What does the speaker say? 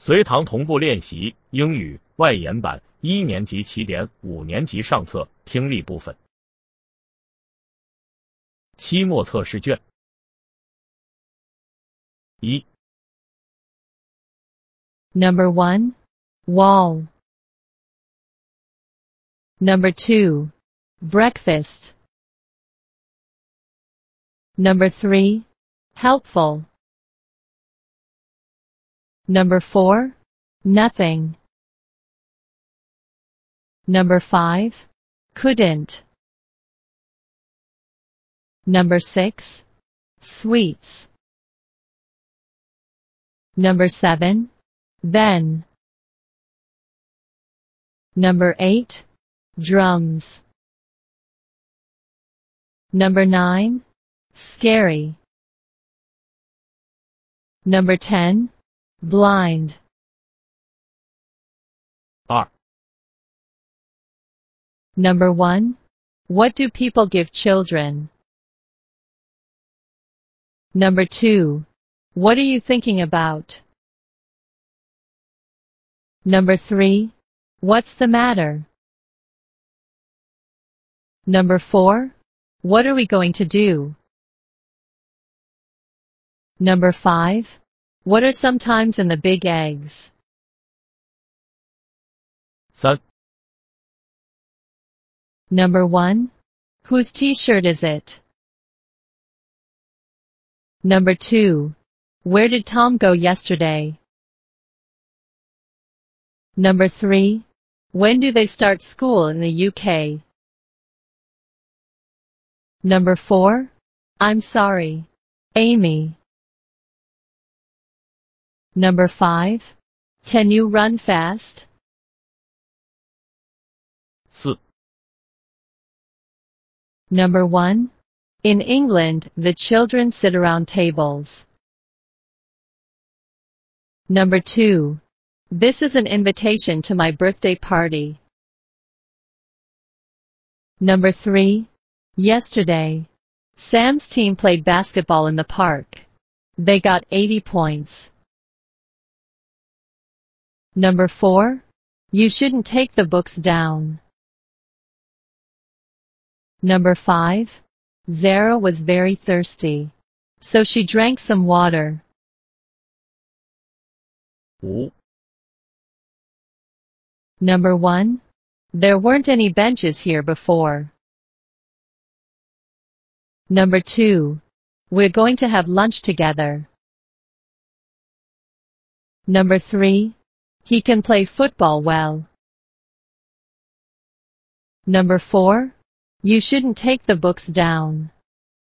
随堂同步练习英语外研版1年级起点5年级上册听力部分。期末测试卷1 Number 1. Wall. Number 2. Breakfast. Number 3. Helpful. Number 4. Nothing. Number 5. Couldn't. Number 6. Sweets. Number 7. Then. Number 8. Drums. Number 9. Scary. Number 10. Blind. 2 Number 1. What do people give children? Number 2. What are you thinking about? Number 3. What's the matter? Number 4. What are we going to do? Number 5. What are some times in the big eggs? 3 Number 1. Whose t-shirt is it? Number 2. Where did Tom go yesterday? Number 3. When do they start school in the UK? Number 4. I'm sorry, Amy. Number 5. Can you run fast? 4 Number 1. In England, the children sit around tables. Number 2. This is an invitation to my birthday party. Number 3. Yesterday, Sam's team played basketball in the park. They got 80 points. Number 4. You shouldn't take the books down. Number 5. Zara was very thirsty, so she drank some water. 5 Number 1. There weren't any benches here before. Number 2. We're going to have lunch together. Number 3. He can play football well. Number 4. You shouldn't take the books down.